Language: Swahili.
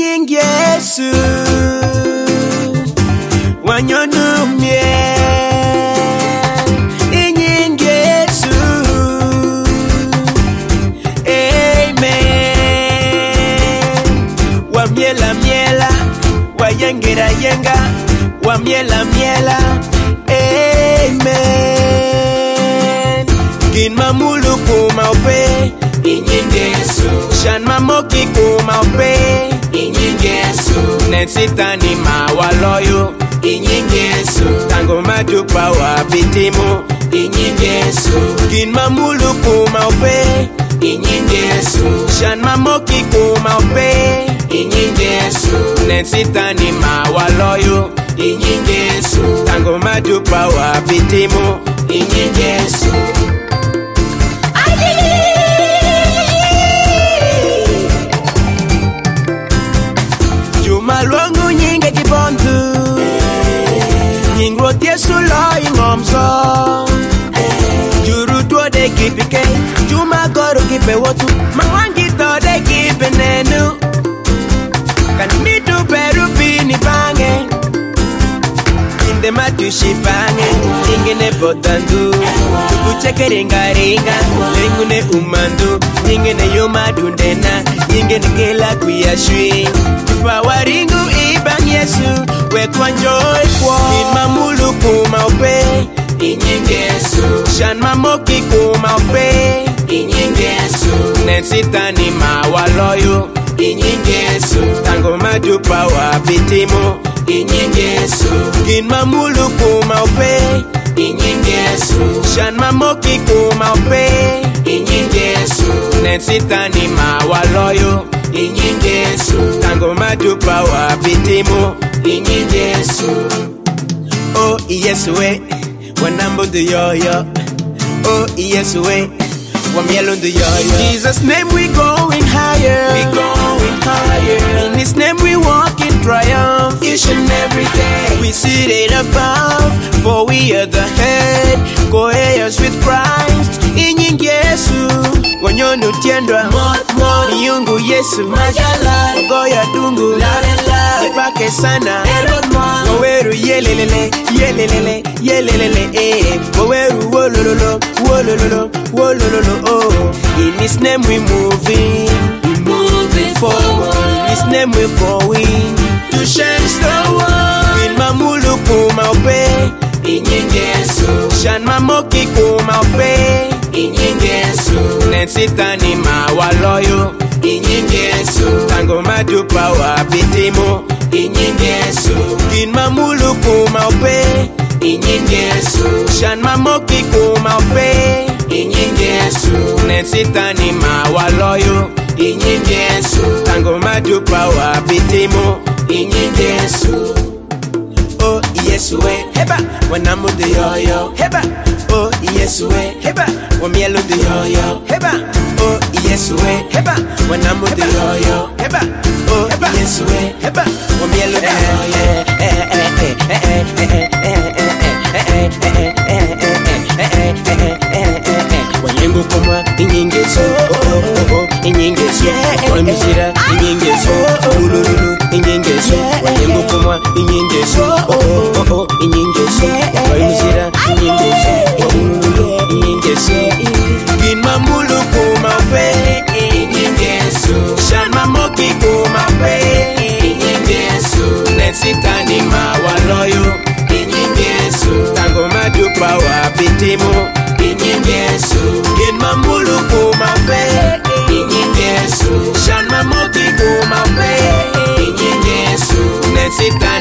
inyingi Yesu wanyonumye inyingi Yesu amen wamiela miela wayengera yenga wamiela miela amen kin mamulu kuma upe inyingi Yesu shan mamoki kuma upe inyingi Yesu nensitani mawaloyo inyingi Yesu tango madupa wapitimo inyingi Yesu kin mamulu kuma upe inyingi Yesu shan mamoki kuma upe inyingi Yesu nensitani mawaloyo inyingi Yesu tango madupa wapitimo inyingi Yesu Malwangu nyinge kibondu Nyingro Yesu lo ingomso Juru tuo de kipike Juma goro kipe wotu Mawangi to de kipe nenu Kanitu peru pini pange Inde matushi pange Ingene botandu Tukucheke ringa ringa Lengune umandu Ingene yomadundena Ingene kela kuyashui Fawaringu ibang Yesu wekwa joy kwa mamulu kuma upe inyingi Yesu shan mamoki kuma upe inyingi Yesu nensitani mawaloyo inyingi Yesu tango madupa wapitimo inyingi Yesu kin mamulu kuma upe inyingi Yesu shan mamoki kuma upe inyingi Yesu nensitani mawaloyo inyingi Yesu tango madupa wapitimo inyingi Yesu oh Yesu we wanambo do yo oh Yesu we wamielo do yo in Jesus name we going higher in His name we walk in triumph each and every day we sit it above for we are the head co-heirs with Christ inyingi Yesu Wanyono tiendwa Yungu Yesu Majala Goya dungu Ipake sana Waweru yelelele Yelelele Yelelele Waweru wolololo Wolololo Wolololo oh In His name we moving forward In His name we going To change the world In mamulu kuma upe inyingi Yesu shan mamoki kuma upe inyingi Yesu nensitani mawaloyo inyingi Yesu tango madupa wapitimo inyingi Yesu kin mamulu kuma upe inyingi Yesu shan mamoki kuma upe inyingi Yesu nensitani mawaloyo inyingi Yesu tango madupa wapitimo inyingi Yesu oh Yesu we heba wanamudu yo heba oh Yesu we heba wamielo du yo heba oh Yesu we heba wanamudu yo heba oh Yesu we heba wamielo du Wanyengu kumwa inyingi Yesu oh inyingi Yesu Wamishira inyingi Yesu ulululu inyingi Yesu Wanyengu kumwa inyingi Yesu oh inyingi Yesu Wamishira inyingi Yesu ulululu inyingi Yesu Kin mamulu kuma upe inyingi Yesu Shan mamoki kuma upe inyingi Yesu Nensitani mawaloyo inyingi Yesu Tango madupa wapitimo inyingi Yesu Kin mamulu kuma upe inyingi Yesu Shan mamoki kuma upe inyingi Yesu Nensitani